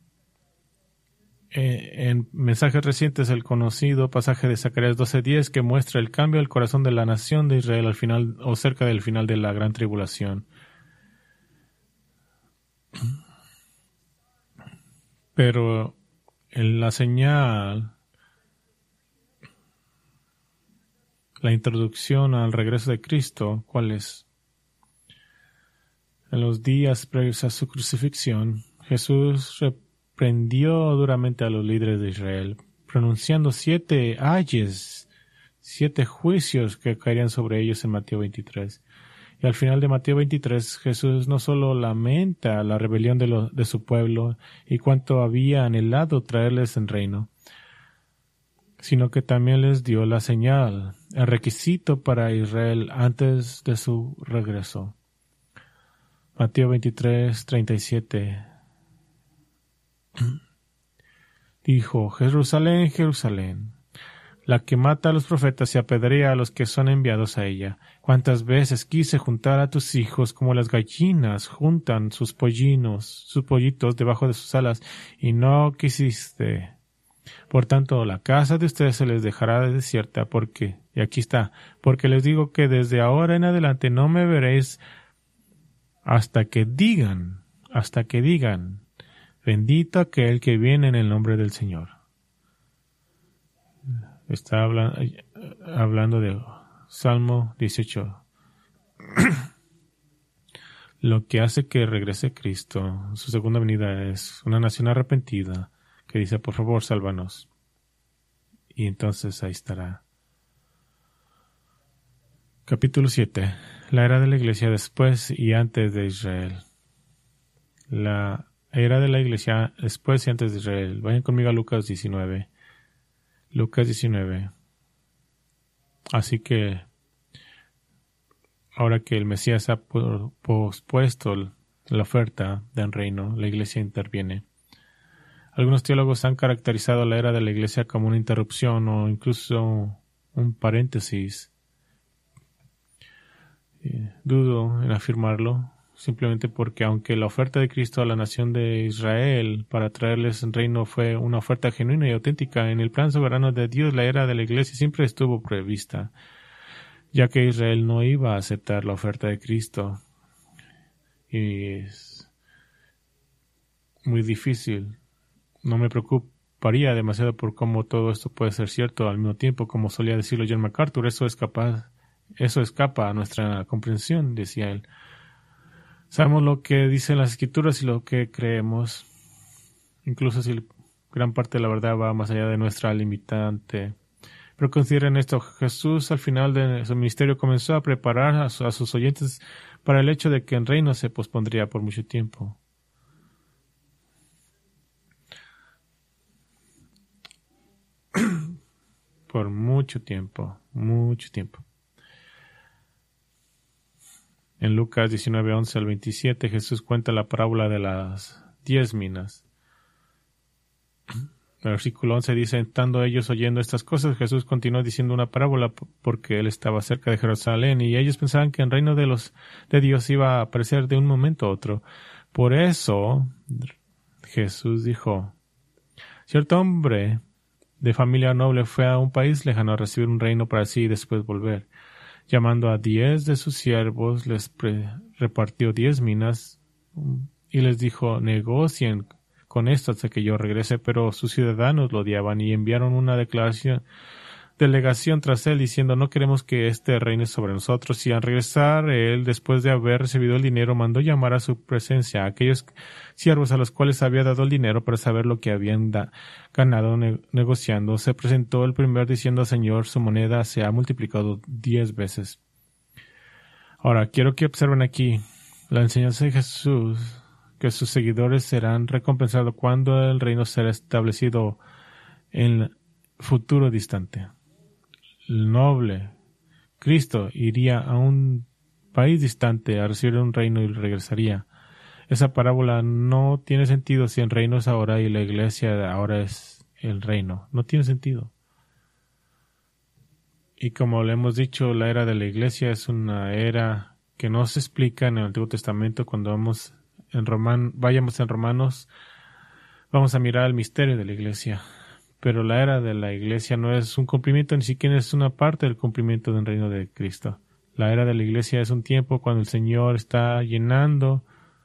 Eh, en mensajes recientes el conocido pasaje de Zacarías doce diez que muestra el cambio del corazón de la nación de Israel al final o cerca del final de la gran tribulación. Pero en la señal, la introducción al regreso de Cristo, ¿cuál es? En los días previos a su crucifixión, Jesús reprendió duramente a los líderes de Israel, pronunciando siete ayes, siete juicios que caerían sobre ellos en Mateo veintitrés. Y al final de Mateo veintitrés, Jesús no solo lamenta la rebelión de, lo, de su pueblo y cuánto había anhelado traerles en reino, sino que también les dio la señal, el requisito para Israel antes de su regreso. Mateo veintitrés, treinta y siete. Dijo: Jerusalén, Jerusalén, la que mata a los profetas y apedrea a los que son enviados a ella. Cuántas veces quise juntar a tus hijos como las gallinas juntan sus pollinos, sus pollitos debajo de sus alas, y no quisiste. Por tanto, la casa de ustedes se les dejará desierta, porque, y aquí está, porque les digo que desde ahora en adelante no me veréis hasta que digan, hasta que digan, bendito aquel que viene en el nombre del Señor. Está habla, hablando de Salmo dieciocho. Lo que hace que regrese Cristo, su segunda venida, es una nación arrepentida que dice: por favor, sálvanos. Y entonces ahí estará. Capítulo siete. La era de la iglesia después y antes de Israel. La era de la iglesia después y antes de Israel. Vayan conmigo a Lucas diecinueve. Lucas diecinueve. Así que ahora que el Mesías ha pospuesto la oferta del reino, la iglesia interviene. Algunos teólogos han caracterizado la era de la iglesia como una interrupción o incluso un paréntesis. Eh, dudo en afirmarlo, simplemente porque aunque la oferta de Cristo a la nación de Israel para traerles el reino fue una oferta genuina y auténtica, en el plan soberano de Dios la era de la iglesia siempre estuvo prevista, ya que Israel no iba a aceptar la oferta de Cristo. Y es muy difícil. No me preocuparía demasiado por cómo todo esto puede ser cierto al mismo tiempo, como solía decirlo John MacArthur. Eso es capaz, eso escapa a nuestra comprensión, decía él. Sabemos lo que dicen las Escrituras y lo que creemos, incluso si gran parte de la verdad va más allá de nuestra limitante. Pero consideren esto: Jesús al final de su ministerio comenzó a preparar a, su, a sus oyentes para el hecho de que el reino se pospondría por mucho tiempo. Por mucho tiempo, mucho tiempo. En Lucas diecinueve, once al veintisiete, Jesús cuenta la parábola de las diez minas. El versículo once dice: estando ellos oyendo estas cosas, Jesús continuó diciendo una parábola porque él estaba cerca de Jerusalén y ellos pensaban que el reino de los de Dios iba a aparecer de un momento a otro. Por eso Jesús dijo: cierto hombre de familia noble fue a un país lejano a recibir un reino para sí y después volver. Llamando a diez de sus siervos, les pre- repartió diez minas y les dijo: negocien con esto hasta que yo regrese. Pero sus ciudadanos lo odiaban y enviaron una declaración, delegación tras él diciendo: no queremos que este reine sobre nosotros. Y al regresar él, después de haber recibido el dinero, mandó llamar a su presencia a aquellos siervos a los cuales había dado el dinero para saber lo que habían da- ganado ne- negociando. Se presentó el primero diciendo: Señor, su moneda se ha multiplicado diez veces. Ahora, quiero que observen aquí la enseñanza de Jesús, que sus seguidores serán recompensados cuando el reino será establecido en el futuro distante. El noble Cristo iría a un país distante a recibir un reino y regresaría. Esa parábola no tiene sentido si el reino es ahora y la iglesia ahora es el reino. No tiene sentido. Y como le hemos dicho, la era de la iglesia es una era que no se explica en el Antiguo Testamento. Cuando vamos en Roman, vayamos en Romanos, vamos a mirar el misterio de la iglesia. Pero la era de la iglesia no es un cumplimiento, ni siquiera es una parte del cumplimiento del reino de Cristo. La era de la iglesia es un tiempo cuando el Señor está llenando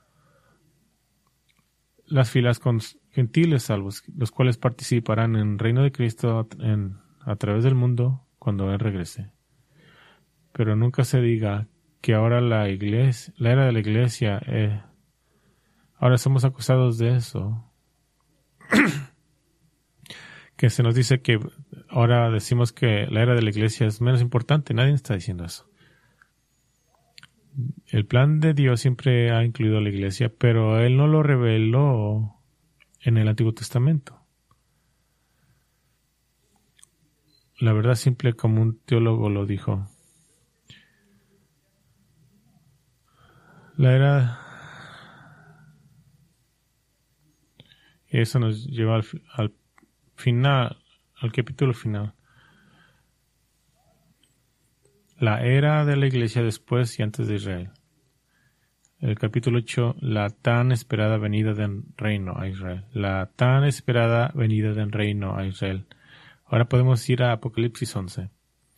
las filas con gentiles salvos, los cuales participarán en el reino de Cristo en, a través del mundo cuando Él regrese. Pero nunca se diga que ahora la iglesia, la era de la iglesia, eh, ahora somos acusados de eso. Que se nos dice que ahora decimos que la era de la iglesia es menos importante. Nadie está diciendo eso. El plan de Dios siempre ha incluido a la iglesia, pero Él no lo reveló en el Antiguo Testamento. La verdad simple, como un teólogo lo dijo. La era... Y eso nos lleva al, al final, al capítulo final. La era de la iglesia después y antes de Israel. El capítulo ocho, la tan esperada venida del reino a Israel. La tan esperada venida del reino a Israel. Ahora podemos ir a Apocalipsis once.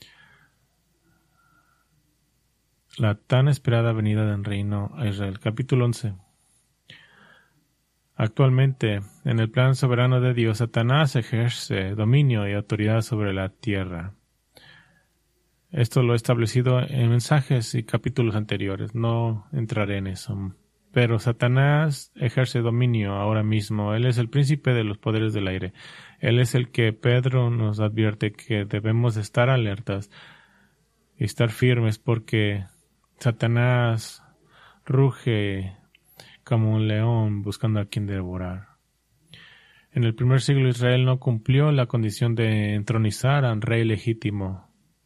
La tan esperada venida del reino a Israel. Capítulo once. Actualmente, en el plan soberano de Dios, Satanás ejerce dominio y autoridad sobre la tierra. Esto lo he establecido en mensajes y capítulos anteriores. No entraré en eso. Pero Satanás ejerce dominio ahora mismo. Él es el príncipe de los poderes del aire. Él es el que Pedro nos advierte que debemos estar alertas y estar firmes porque Satanás ruge como un león buscando a quien devorar. En el primer siglo Israel no cumplió la condición de entronizar a un rey legítimo.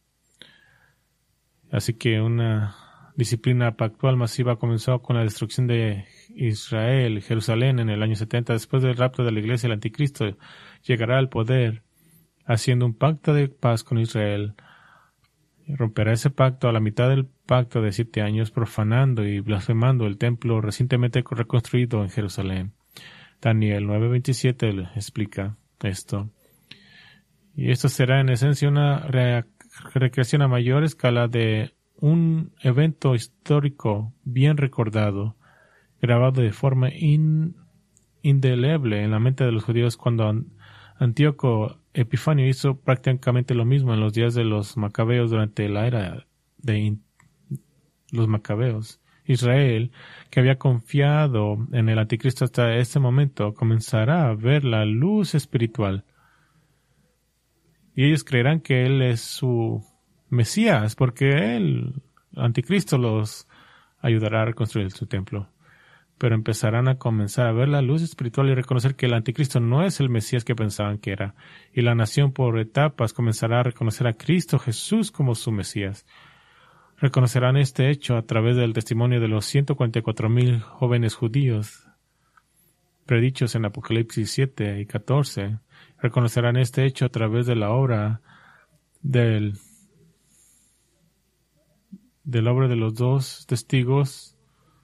Así que una disciplina pactual masiva comenzó con la destrucción de Israel y Jerusalén en el año setenta. Después del rapto de la iglesia, el anticristo llegará al poder haciendo un pacto de paz con Israel. Romperá ese pacto a la mitad del pacto de siete años, profanando y blasfemando el templo recientemente reconstruido en Jerusalén. Daniel nueve veintisiete explica esto. Y esto será en esencia una re recreación a mayor escala de un evento histórico bien recordado, grabado de forma in, indeleble en la mente de los judíos cuando Antíoco Epifanio hizo prácticamente lo mismo en los días de los macabeos durante la era de los macabeos. Israel, que había confiado en el anticristo hasta ese momento, comenzará a ver la luz espiritual. Y ellos creerán que Él es su Mesías, porque Él, anticristo, los ayudará a reconstruir su templo. Pero empezarán a comenzar a ver la luz espiritual y reconocer que el anticristo no es el Mesías que pensaban que era. Y la nación por etapas comenzará a reconocer a Cristo Jesús como su Mesías. Reconocerán este hecho a través del testimonio de los ciento cuarenta y cuatro mil jóvenes judíos predichos en Apocalipsis siete y catorce. Reconocerán este hecho a través de la obra del de la obra de los dos testigos.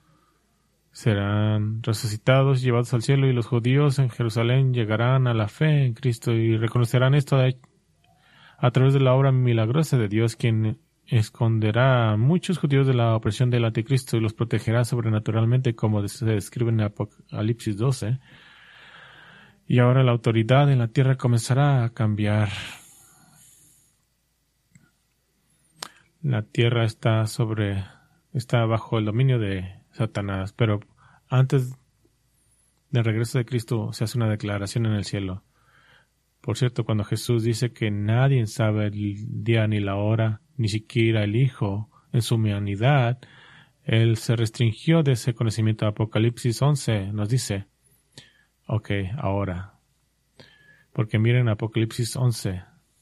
Serán resucitados, llevados al cielo, y los judíos en Jerusalén llegarán a la fe en Cristo y reconocerán esto a través de la obra milagrosa de Dios, quien esconderá a muchos judíos de la opresión del anticristo y los protegerá sobrenaturalmente, como se describe en Apocalipsis doce. Y ahora la autoridad en la tierra comenzará a cambiar. La tierra está sobre, está bajo el dominio de Satanás, pero antes del regreso de Cristo se hace una declaración en el cielo. Por cierto, cuando Jesús dice que nadie sabe el día ni la hora, ni siquiera el Hijo en su humanidad, Él se restringió de ese conocimiento. Apocalipsis once nos dice, ok, ahora, porque miren Apocalipsis once.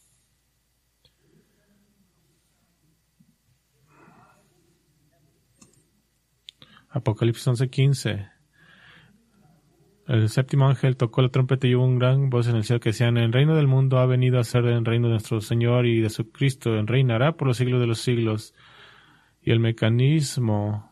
Apocalipsis once quince. El séptimo ángel tocó la trompeta y hubo una gran voz en el cielo que decía: el reino del mundo ha venido a ser el reino de nuestro Señor y de su Cristo, reinará por los siglos de los siglos. Y el mecanismo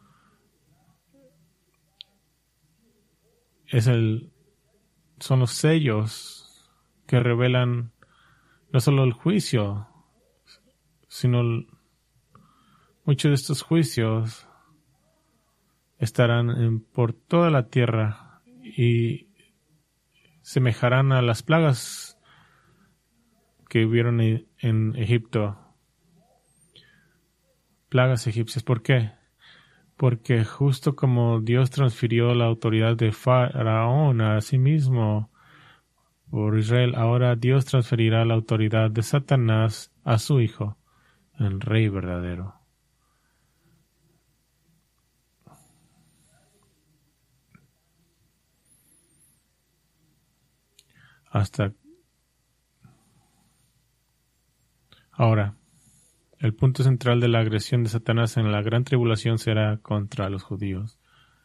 es el, son los sellos que revelan no solo el juicio, sino el, muchos de estos juicios estarán en, por toda la tierra y semejarán a las plagas que hubieron en, en Egipto. Plagas egipcias. ¿Por qué? Porque justo como Dios transfirió la autoridad de Faraón a sí mismo por Israel, ahora Dios transferirá la autoridad de Satanás a su Hijo, el Rey verdadero. hasta ahora. El punto central de la agresión de Satanás en la gran tribulación será contra los judíos.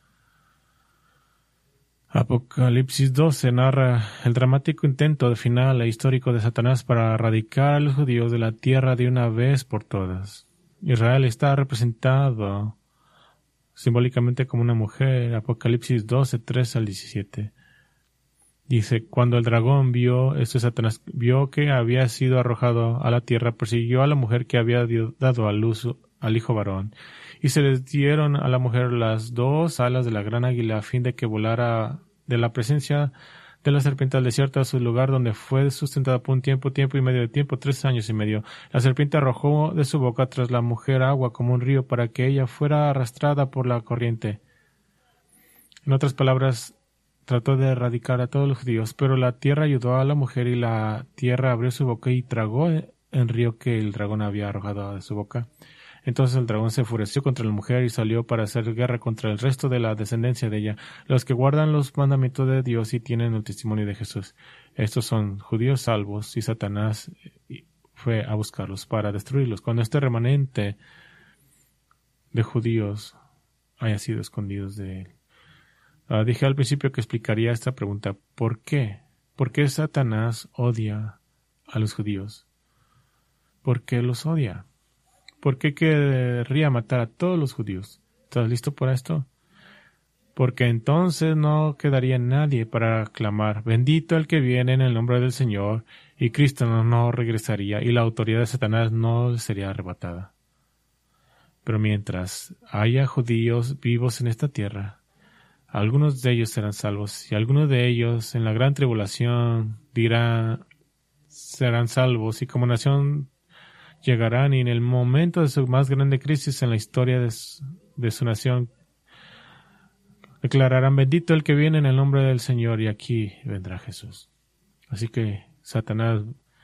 Apocalipsis doce narra el dramático intento final e histórico de Satanás para erradicar a los judíos de la tierra de una vez por todas. Israel está representado simbólicamente como una mujer. Apocalipsis doce, trece al diecisiete. Dice, cuando el dragón vio, este Satanás, vio que había sido arrojado a la tierra, persiguió a la mujer que había dado a luz al hijo varón, y se les dieron a la mujer las dos alas de la gran águila a fin de que volara de la presencia de la serpiente al desierto a su lugar donde fue sustentada por un tiempo, tiempo y medio de tiempo, tres años y medio. La serpiente arrojó de su boca tras la mujer agua como un río para que ella fuera arrastrada por la corriente. En otras palabras, trató de erradicar a todos los judíos, pero la tierra ayudó a la mujer y la tierra abrió su boca y tragó el río que el dragón había arrojado de su boca. Entonces el dragón se enfureció contra la mujer y salió para hacer guerra contra el resto de la descendencia de ella, los que guardan los mandamientos de Dios y tienen el testimonio de Jesús. Estos son judíos salvos, y Satanás fue a buscarlos para destruirlos. Cuando este remanente de judíos haya sido escondidos de él. Uh, dije al principio que explicaría esta pregunta. ¿Por qué? ¿Por qué Satanás odia a los judíos? ¿Por qué los odia? ¿Por qué querría matar a todos los judíos? ¿Estás listo para esto? Porque entonces no quedaría nadie para clamar, bendito el que viene en el nombre del Señor, y Cristo no, no regresaría, y la autoridad de Satanás no le sería arrebatada. Pero mientras haya judíos vivos en esta tierra, algunos de ellos serán salvos, y algunos de ellos en la gran tribulación dirán, serán salvos, y como nación llegarán, y en el momento de su más grande crisis en la historia de su, de su nación, declararán, bendito el que viene en el nombre del Señor, y aquí vendrá Jesús. Así que Satanás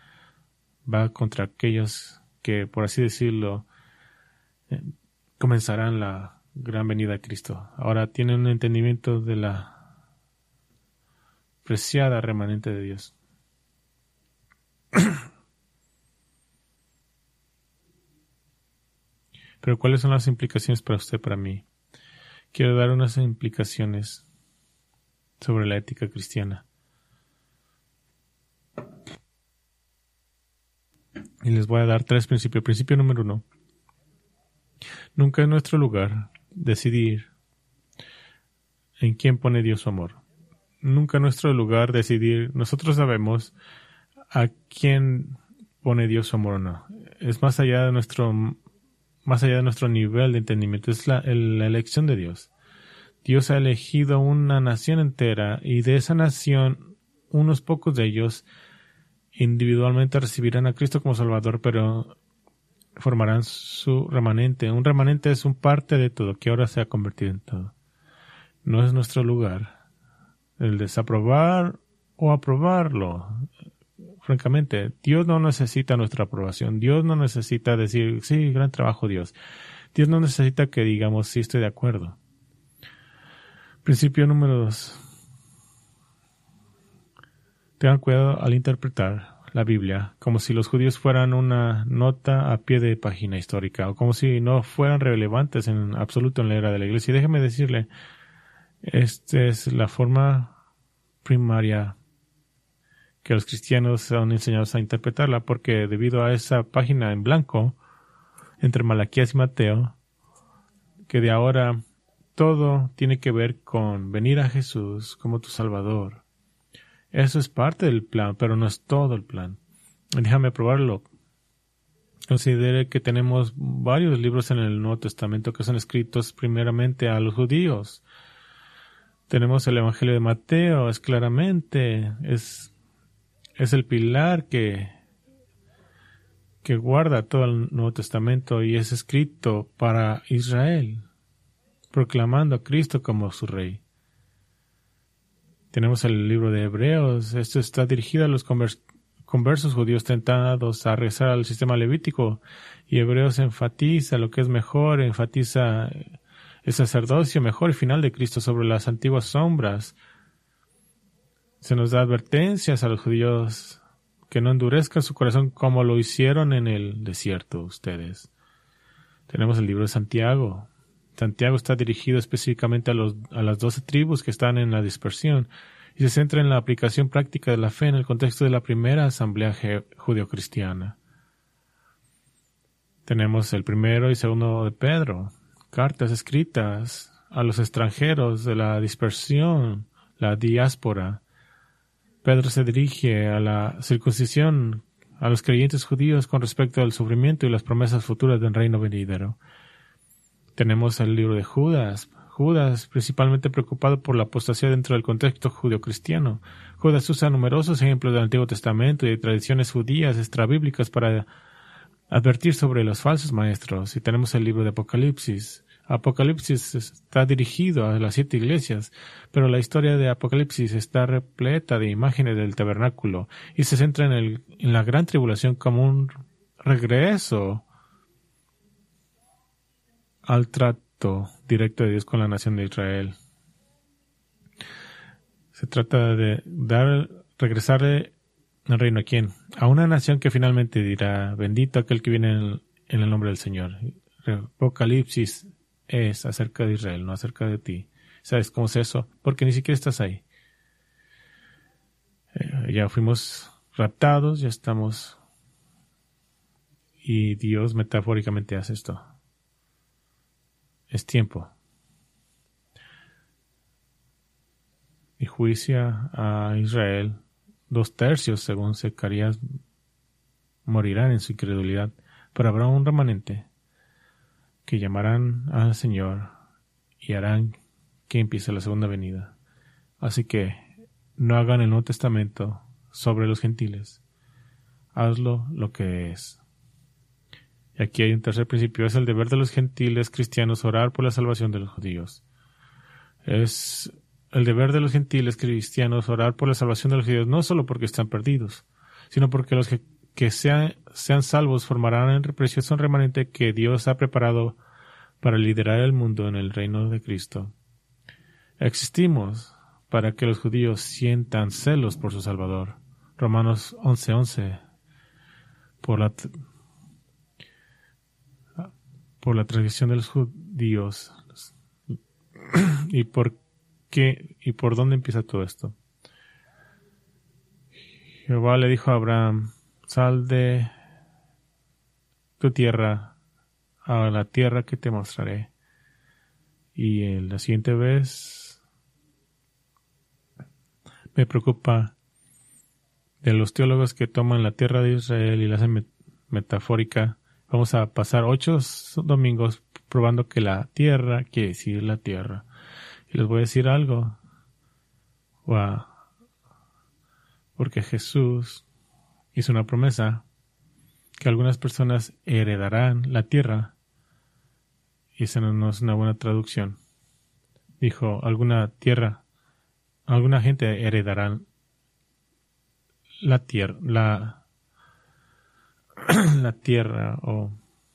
va contra aquellos que, por así decirlo, eh, comenzarán la gran venida de Cristo. Ahora tienen un entendimiento de la preciada remanente de Dios. Pero ¿cuáles son las implicaciones para usted, para mí? Quiero dar unas implicaciones sobre la ética cristiana. Y les voy a dar tres principios. Principio número uno. Nunca es nuestro lugar decidir en quién pone Dios su amor. Nunca es nuestro lugar decidir. Nosotros sabemos a quién pone Dios su amor o no. Es más allá de nuestro, más allá de nuestro nivel de entendimiento. Es la, la elección de Dios. Dios ha elegido una nación entera, y de esa nación, unos pocos de ellos individualmente recibirán a Cristo como Salvador, pero formarán su remanente. Un remanente es un parte de todo, que ahora se ha convertido en todo. No es nuestro lugar el desaprobar o aprobarlo. Francamente, Dios no necesita nuestra aprobación. Dios no necesita decir, sí, gran trabajo, Dios. Dios no necesita que digamos, sí, estoy de acuerdo. Principio número dos. Tengan cuidado al interpretar la Biblia como si los judíos fueran una nota a pie de página histórica, o como si no fueran relevantes en absoluto en la era de la Iglesia. Y déjeme decirle, esta es la forma primaria que los cristianos son enseñados a interpretarla, porque debido a esa página en blanco entre Malaquías y Mateo, que de ahora todo tiene que ver con venir a Jesús como tu Salvador. Eso es parte del plan, pero no es todo el plan. Déjame probarlo. Considere que tenemos varios libros en el Nuevo Testamento que son escritos primeramente a los judíos. Tenemos el Evangelio de Mateo, es claramente, es, es el pilar que, que guarda todo el Nuevo Testamento, y es escrito para Israel, proclamando a Cristo como su Rey. Tenemos el libro de Hebreos. Esto está dirigido a los convers- conversos judíos tentados a regresar al sistema levítico. Y Hebreos enfatiza lo que es mejor, enfatiza el sacerdocio mejor y final de Cristo sobre las antiguas sombras. Se nos da advertencias a los judíos que no endurezcan su corazón como lo hicieron en el desierto ustedes. Tenemos el libro de Santiago. Santiago está dirigido específicamente a, los, a las doce tribus que están en la dispersión y se centra en la aplicación práctica de la fe en el contexto de la primera asamblea judio-cristiana. Tenemos el primero y segundo de Pedro, cartas escritas a los extranjeros de la dispersión, la diáspora. Pedro se dirige a la circuncisión, a los creyentes judíos con respecto al sufrimiento y las promesas futuras del reino venidero. Tenemos el libro de Judas. Judas, principalmente preocupado por la apostasía dentro del contexto judio-cristiano. Judas usa numerosos ejemplos del Antiguo Testamento y de tradiciones judías extrabíblicas para advertir sobre los falsos maestros. Y tenemos el libro de Apocalipsis. Apocalipsis está dirigido a las siete iglesias, pero la historia de Apocalipsis está repleta de imágenes del tabernáculo y se centra en, el, en la gran tribulación como un regreso al trato directo de Dios con la nación de Israel. Se trata de dar, regresarle el reino a quién? A una nación que finalmente dirá, bendito aquel que viene en el, en el nombre del Señor. Apocalipsis es acerca de Israel, no acerca de ti. ¿Sabes cómo es eso? Porque ni siquiera estás ahí. Eh, ya fuimos raptados, ya estamos. Y Dios metafóricamente hace esto. Es tiempo. Y juicia a Israel. Dos tercios, según Zacarías, morirán en su incredulidad. Pero habrá un remanente que llamarán al Señor y harán que empiece la segunda venida. Así que no hagan el Nuevo Testamento sobre los gentiles. Hazlo lo que es. Y aquí hay un tercer principio. Es el deber de los gentiles cristianos orar por la salvación de los judíos. Es el deber de los gentiles cristianos orar por la salvación de los judíos, no solo porque están perdidos, sino porque los que, que sean, sean salvos formarán el precioso remanente que Dios ha preparado para liderar el mundo en el reino de Cristo. Existimos para que los judíos sientan celos por su Salvador. Romanos once once. Por la por la transgresión de los judíos. ¿Y por qué? ¿Y por dónde empieza todo esto? Jehová le dijo a Abraham, sal de tu tierra a la tierra que te mostraré. Y en la siguiente vez me preocupa de los teólogos que toman la tierra de Israel y la hacen met- metafórica. Vamos a pasar ocho domingos probando que la tierra quiere decir la tierra. Y les voy a decir algo. Wow. Porque Jesús hizo una promesa que algunas personas heredarán la tierra. Y esa no es una buena traducción. Dijo, alguna tierra, alguna gente heredará la tierra, la la tierra o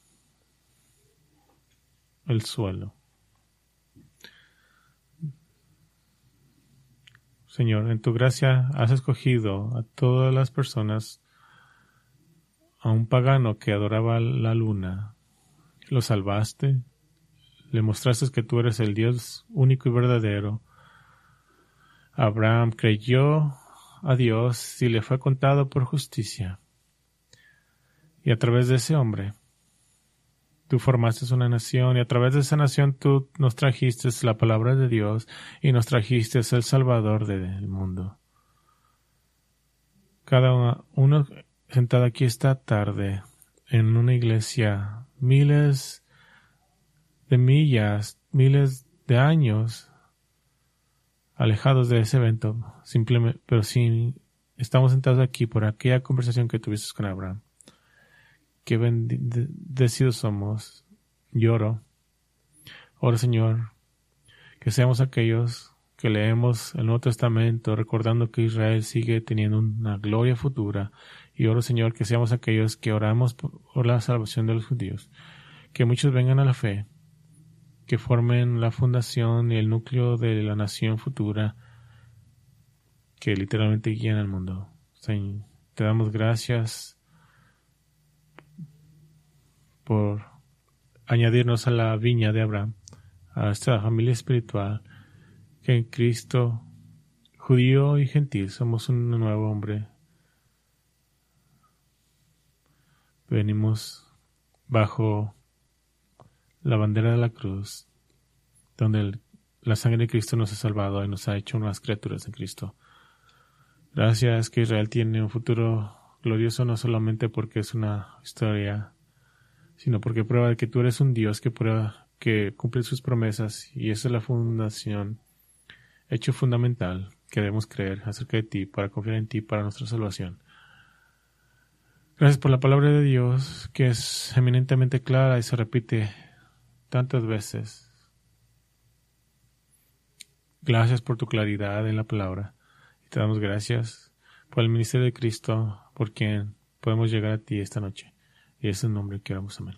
el suelo. Señor, en tu gracia has escogido a todas las personas, a un pagano que adoraba la luna. Lo salvaste, le mostraste que tú eres el Dios único y verdadero. Abraham creyó a Dios y le fue contado por justicia. Y a través de ese hombre, tú formaste una nación, y a través de esa nación tú nos trajiste la palabra de Dios y nos trajiste el Salvador del mundo. Cada uno sentado aquí esta tarde en una iglesia, miles de millas, miles de años alejados de ese evento, simplemente, pero sí estamos sentados aquí por aquella conversación que tuviste con Abraham. Qué bendecidos somos. Lloro. Oro, Señor, que seamos aquellos que leemos el Nuevo Testamento recordando que Israel sigue teniendo una gloria futura. Y oro, Señor, que seamos aquellos que oramos por la salvación de los judíos. Que muchos vengan a la fe, que formen la fundación y el núcleo de la nación futura. que literalmente guían al mundo. Señor, te damos gracias por añadirnos a la viña de Abraham, a esta familia espiritual, que en Cristo, judío y gentil, somos un nuevo hombre. Venimos bajo la bandera de la cruz, donde el, la sangre de Cristo nos ha salvado y nos ha hecho unas criaturas en Cristo. Gracias que Israel tiene un futuro glorioso, no solamente porque es una historia, sino porque prueba de que tú eres un Dios que prueba, que cumple sus promesas, y esa es la fundación, hecho fundamental que debemos creer acerca de ti, para confiar en ti para nuestra salvación. Gracias por la palabra de Dios, que es eminentemente clara y se repite tantas veces. Gracias por tu claridad en la palabra. Y te damos gracias por el ministerio de Cristo, por quien podemos llegar a ti esta noche. Y es en nombre que oramos. Amén.